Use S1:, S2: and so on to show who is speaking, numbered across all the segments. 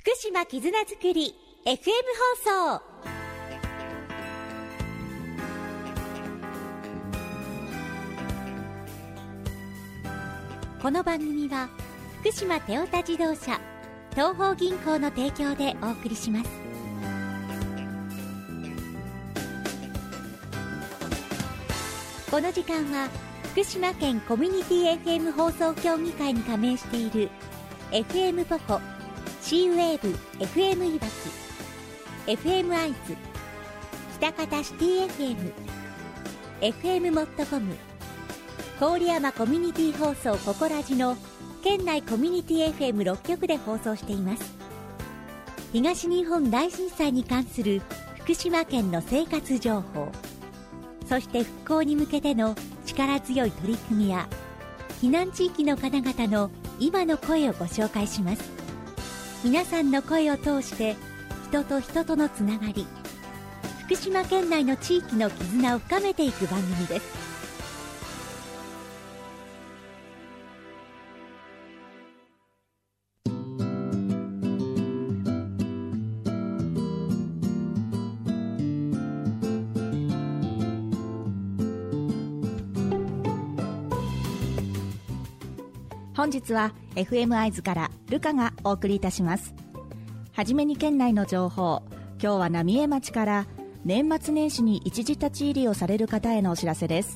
S1: 福島絆づくり FM 放送。この番組は福島テオタ自動車東邦銀行の提供でお送りします。この時間は福島県コミュニティ FM 放送協議会に加盟している FM ポコ、シーウェーブ FM いわき、 FM アイズ、北方シティ FM、 FM モットコム、郡山コミュニティ放送ココラジの県内コミュニティ FM6 局で放送しています。東日本大震災に関する福島県の生活情報、そして復興に向けての力強い取り組みや避難地域の方々の今の声をご紹介します。皆さんの声を通して人と人とのつながり、福島県内の地域の絆を深めていく番組です。
S2: 本日は FM アイズからルカがお送りいたします。はじめに県内の情報。今日は浪江町から年末年始に一時立ち入りをされる方へのお知らせです。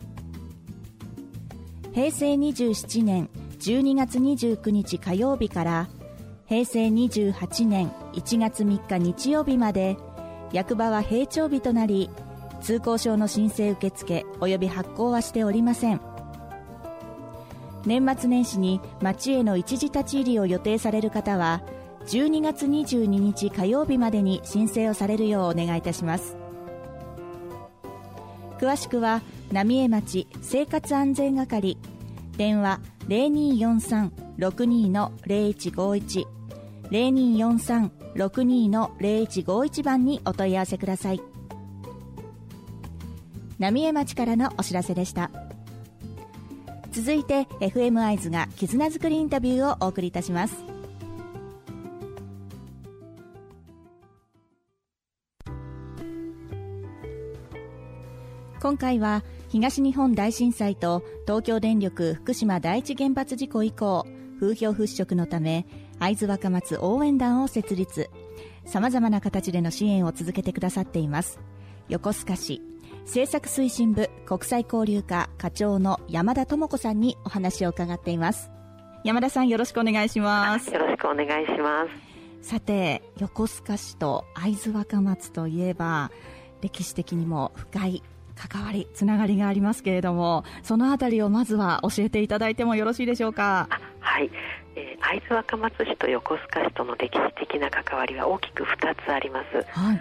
S2: 平成27年12月29日火曜日から平成28年1月3日日曜日まで役場は閉庁日となり、通行証の申請受付及び発行はしておりません。年末年始に町への一時立ち入りを予定される方は12月22日火曜日までに申請をされるようお願いいたします。詳しくは浪江町生活安全係、電話 0243-62-0151 0243-62-0151 番にお問い合わせください。浪江町からのお知らせでした。続いて FM アイズが絆づくりインタビューをお送りいたします。今回は東日本大震災と東京電力福島第一原発事故以降、風評払拭のため会津若松応援団を設立、様々な形での支援を続けてくださっています横須賀市政策推進部国際交流課課長の山田智子さんにお話を伺っています。山田さん、よろしくお願いします。
S3: よろしくお願いします。
S2: さて、横須賀市と会津若松といえば歴史的にも深い関わりつながりがありますけれども、そのあたりをまずは教えていただいてもよろしいでしょうか。
S3: はい、会津若松市と横須賀市との歴史的な関わりは大きく2つあります。はい、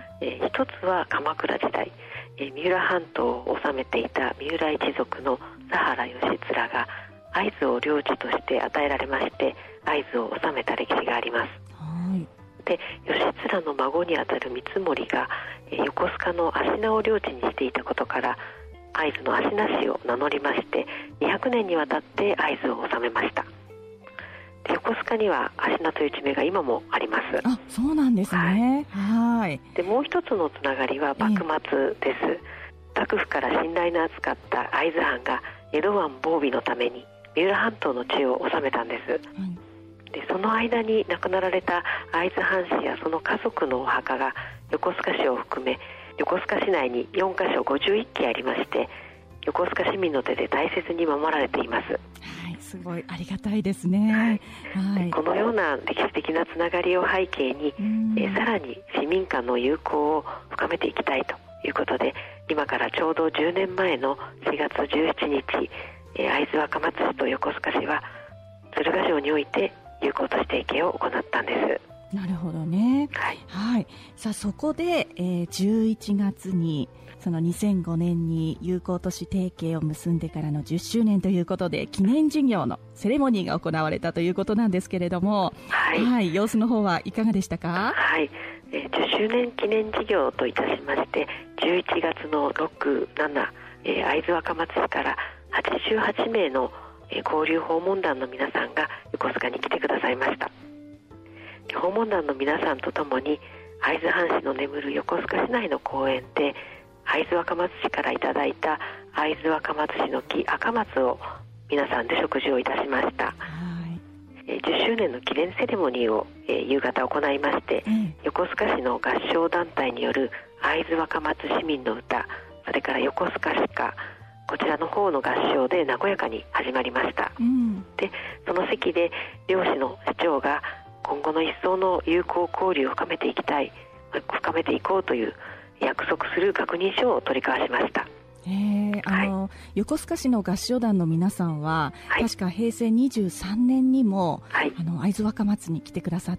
S3: 一つは鎌倉時代、三浦半島を治めていた三浦一族の佐原義連が会津を領地として与えられまして、会津を治めた歴史があります。はい、で、義連の孫にあたる三森が横須賀の芦名を領地にしていたことから会津の芦名市を名乗りまして、200年にわたって会津を治めました。で、横須賀には芦名という地名が今もあります。
S2: あ、そうなんですね。はい。
S3: で、もう一つのつながりは幕末です。幕府から信頼の厚かった会津藩が江戸湾防備のために三浦半島の地を治めたんです。で、その間に亡くなられた会津藩士やその家族のお墓が横須賀市を含め横須賀市内に4カ所51基ありまして、横須賀市民の手で大切に守られています。
S2: はい、すごいありがたいですね。
S3: はい、このような歴史的なつながりを背景に、さらに市民間の友好を深めていきたいということで、今からちょうど10年前の4月17日、会津若松市と横須賀市は鶴ヶ城において友好都市提携を行ったんです。
S2: なるほどね。
S3: はい。
S2: はい。さあ、そこで、11月にその2005年に友好都市提携を結んでからの10周年ということで記念事業のセレモニーが行われたということなんですけれども、はい。はい、様子の方はいかがでしたか？
S3: はい。10周年記念事業といたしまして、11月の6、7、会津若松市から88名の交流訪問団の皆さんが横須賀に来てくださいました。 訪問団の皆さんとともに会津藩士の眠る横須賀市内の公園で会津若松市からいただいた会津若松市の木赤松を皆さんで食事をいたしました。10周年の記念セレモニーを、夕方行いまして、横須賀市の合唱団体による会津若松市民の歌、それから横須賀市歌、こちらの方の合唱で和やかに始まりました、でその席で両市の市長が今後の一層の友好交流を深めていこうという約束する確認書を取り交わしました。
S2: 横須賀市の合唱団の皆さんは、確か平成23年にも、会津若松に来てくださって、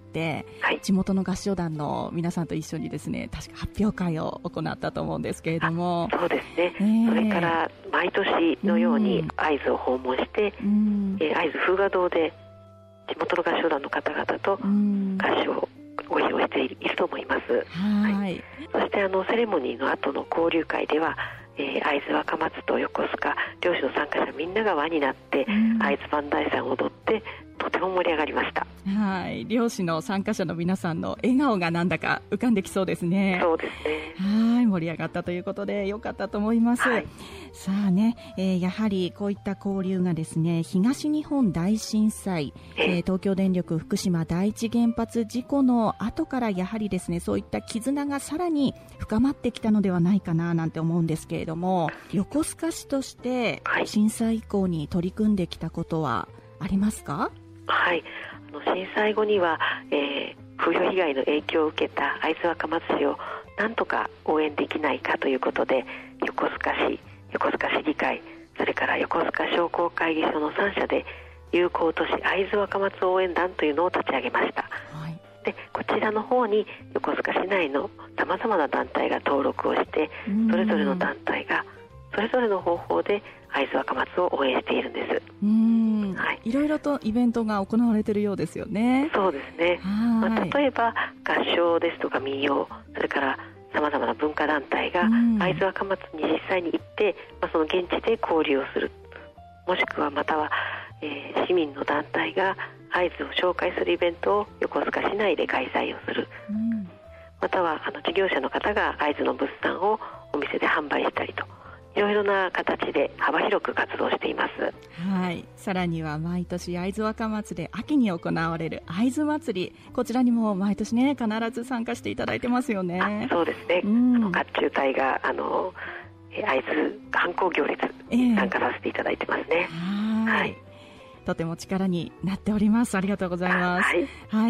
S2: 地元の合唱団の皆さんと一緒にですね、確か発表会を行ったと思うんですけれども。
S3: そうですね、それから毎年のように会津を訪問して、会津風雅堂で地元の合唱団の方々と合唱をご披露していると思います。そしてセレモニーの後の交流会では、会津若松と横須賀両市の参加者みんなが輪になって、会津磐梯山を踊ってとても盛り上がりました。
S2: 両市の参加者の皆さんの笑顔がなんだか浮かんできそうですね。
S3: そうですね。
S2: 盛り上がったということでよかったと思います。さあね、やはりこういった交流がですね、東日本大震災、東京電力福島第一原発事故の後からやはりですね、そういった絆がさらに深まってきたのではないかななんて思うんですけれども、横須賀市として震災以降に取り組んできたことはありますか？
S3: 震災後には、風評被害の影響を受けた会津若松市をなんとか応援できないかということで、横須賀市議会、それから横須賀商工会議所の3社で友好都市会津若松応援団というのを立ち上げました。でこちらの方に横須賀市内のさまざまな団体が登録をして、それぞれの団体がそれぞれの方法で会津若松を応援しているんです。
S2: いろいろとイベントが行われているようですよね。
S3: そうですね、例えば合唱ですとか民謡、それからさまざまな文化団体が会津若松に実際に行って、その現地で交流をする、もしくはまたは、市民の団体が会津を紹介するイベントを横須賀市内で開催をする、または事業者の方が会津の物産をお店で販売したりと、いろいろな形で幅広く活動しています。
S2: さらには毎年会津若松で秋に行われる会津祭り、こちらにも毎年ね必ず参加していただいてますよね。
S3: そうですね、甲冑隊が会津観光行列に参加させていただいてますね。
S2: とても力になっております。ありがとうございます。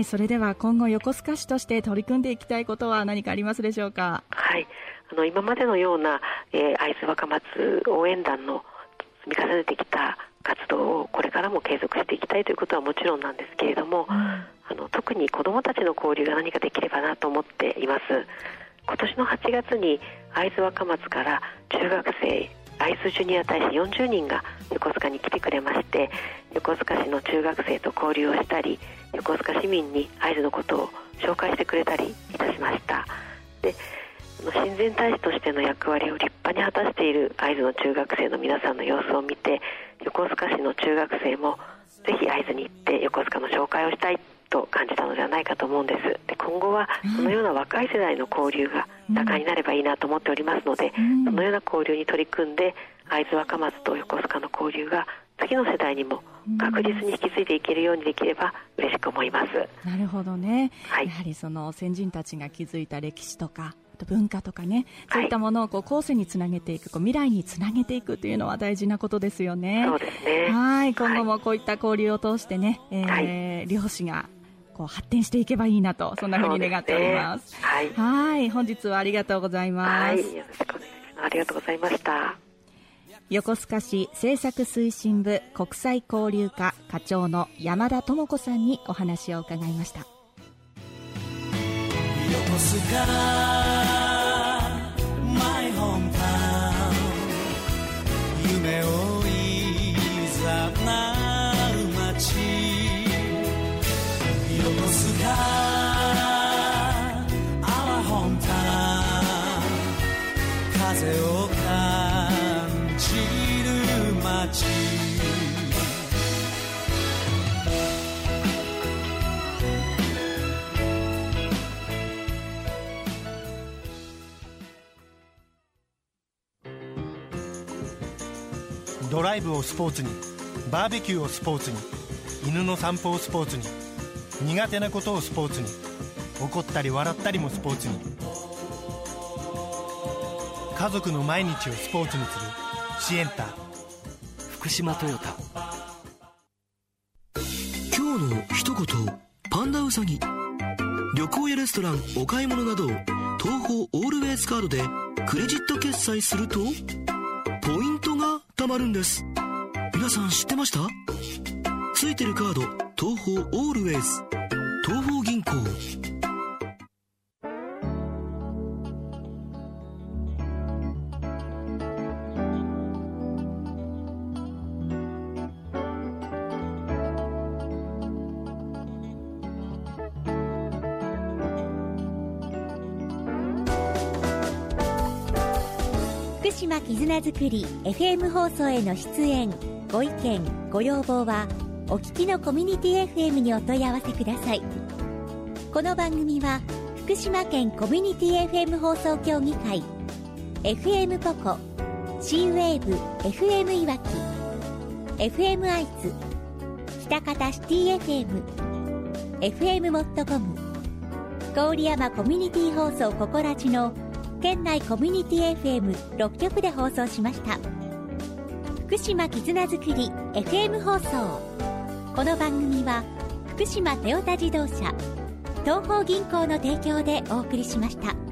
S2: それでは今後横須賀市として取り組んでいきたいことは何かありますでしょうか？
S3: 今までのような、会津若松応援団の積み重ねてきた活動をこれからも継続していきたいということはもちろんなんですけれども、特に子どもたちの交流が何かできればなと思っています。今年の8月に会津若松から中学生会津ジュニア大使40人が横須賀に来てくれまして、横須賀市の中学生と交流をしたり、横須賀市民に会津のことを紹介してくれたりいたしました。で親善大使としての役割を立派に果たしている会津の中学生の皆さんの様子を見て、横須賀市の中学生もぜひ会津に行って横須賀の紹介をしたいと感じたのではないかと思うんです。で今後はそのような若い世代の交流が盛んになればいいなと思っておりますので、そのような交流に取り組んで会津若松と横須賀の交流が次の世代にも確実に引き継いでいけるようにできれば嬉しく思います。
S2: なるほどね、やはりその先人たちが築いた歴史とか文化とかね、そういったものを後世につなげていく、未来につなげていくというのは大事なことですよね。
S3: そうですね。
S2: 今後もこういった交流を通してね、両市が発展していけばいいなと、そんなふうに願っております。本日はありがとうございます。
S3: よろしくお願いします。ありがとうございました。
S2: 横須賀市政策推進部国際交流課課長の山田智子さんにお話を伺いました。
S4: 横須賀 My hometown 夢をいざなう街、横須賀 Our hometown 風を感じる街、
S5: ドライブをスポーツに、バーベキューをスポーツに、犬の散歩をスポーツに、苦手なことをスポーツに、怒ったり笑ったりもスポーツに、家族の毎日をスポーツにするシエンタ福島トヨタ。
S6: 今日の一言パンダウサギ。旅行やレストラン、お買い物など東宝オールウェイズカードでクレジット決済するとポイントが貯まるんです。皆さん知ってました？ついてるカード東宝オールウェイズ、東宝銀行。
S1: 福島絆づくり FM 放送への出演、ご意見ご要望はお聞きのコミュニティ FM にお問い合わせください。この番組は福島県コミュニティ FM 放送協議会、 FM ポコ、 C-WAVE FM いわき、 FM 愛知、喜多方シティ FM、 FM モットコム、郡山コミュニティ放送ココラジの県内コミュニティ FM6 局で放送しました。福島絆づくり FM 放送。この番組は福島トヨタ自動車、東邦銀行の提供でお送りしました。